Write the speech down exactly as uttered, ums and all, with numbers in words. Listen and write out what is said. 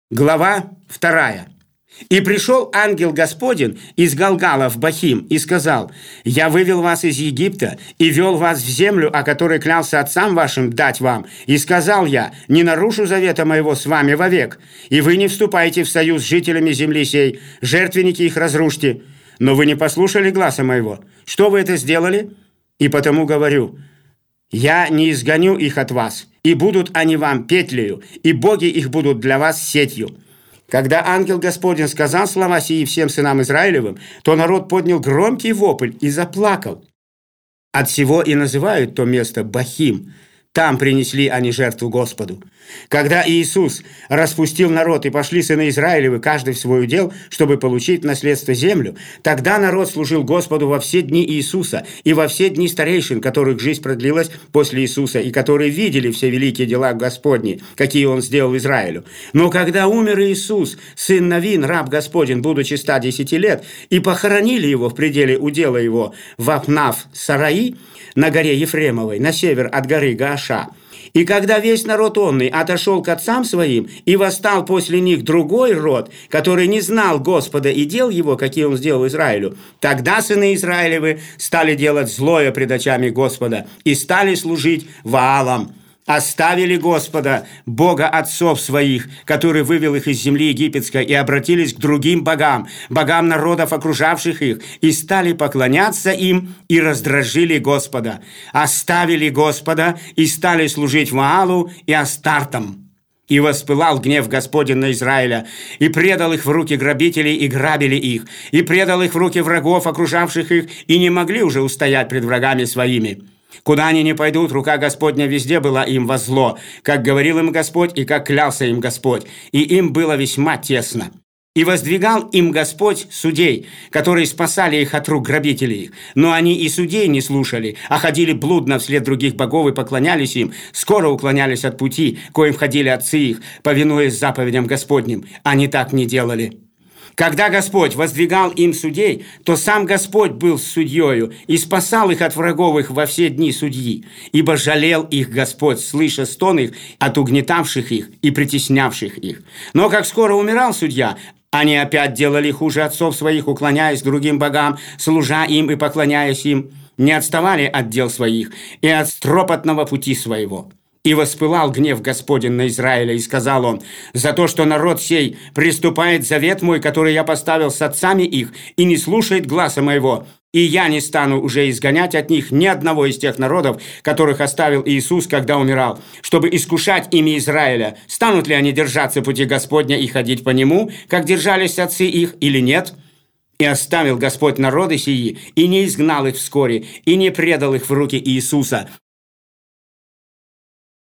Глава вторая. «И пришел ангел Господень из Галгала в Бахим и сказал: Я вывел вас из Египта и вел вас в землю, о которой клялся отцам вашим дать вам. И сказал я: не нарушу завета моего с вами вовек, и вы не вступайте в союз с жителями земли сей, жертвенники их разрушьте. Но вы не послушали гласа моего. Что вы это сделали? И потому говорю: я не изгоню их от вас, и будут они вам петлею, и боги их будут для вас сетью». Когда ангел Господень сказал слова сии всем сынам Израилевым, то народ поднял громкий вопль и заплакал. От сего и называют то место Бахим. Там принесли они жертву Господу. Когда Иисус распустил народ, и пошли сыны Израилевы, каждый в свой удел, чтобы получить в наследство землю, тогда народ служил Господу во все дни Иисуса и во все дни старейшин, которых жизнь продлилась после Иисуса, и которые видели все великие дела Господни, какие Он сделал Израилю. Но когда умер Иисус, сын Навин, раб Господень, будучи ста десяти лет, и похоронили его в пределе удела его в Апнав-Сараи, на горе Ефремовой, на север от горы Гааша. И когда весь народ онный отошел к отцам своим, и восстал после них другой род, который не знал Господа и дел его, какие он сделал Израилю, тогда сыны Израилевы стали делать злое пред очами Господа и стали служить Ваалам. Оставили Господа, Бога отцов своих, который вывел их из земли египетской, и обратились к другим богам, богам народов, окружавших их, и стали поклоняться им, и раздражили Господа. Оставили Господа, и стали служить Ваалу и Астартам. И воспылал гнев Господень на Израиля, и предал их в руки грабителей, и грабили их, и предал их в руки врагов, окружавших их, и не могли уже устоять пред врагами своими. Куда они не пойдут, рука Господня везде была им во зло, как говорил им Господь и как клялся им Господь, и им было весьма тесно. И воздвигал им Господь судей, которые спасали их от рук грабителей их. Но они и судей не слушали, а ходили блудно вслед других богов и поклонялись им, скоро уклонялись от пути, коим ходили отцы их, повинуясь заповедям Господним. Они так не делали. Когда Господь воздвигал им судей, то сам Господь был с судьею и спасал их от врагов их во все дни судьи, ибо жалел их Господь, слыша стон их от угнетавших их и притеснявших их. Но как скоро умирал судья, они опять делали хуже отцов своих, уклоняясь к другим богам, служа им и поклоняясь им, не отставали от дел своих и от стропотного пути своего. И воспылал гнев Господень на Израиля, и сказал он: «За то, что народ сей приступает завет мой, который я поставил с отцами их, и не слушает гласа моего, и я не стану уже изгонять от них ни одного из тех народов, которых оставил Иисус, когда умирал, чтобы искушать ими Израиля, станут ли они держаться пути Господня и ходить по нему, как держались отцы их, или нет». И оставил Господь народы сии, и не изгнал их вскоре, и не предал их в руки Иисуса,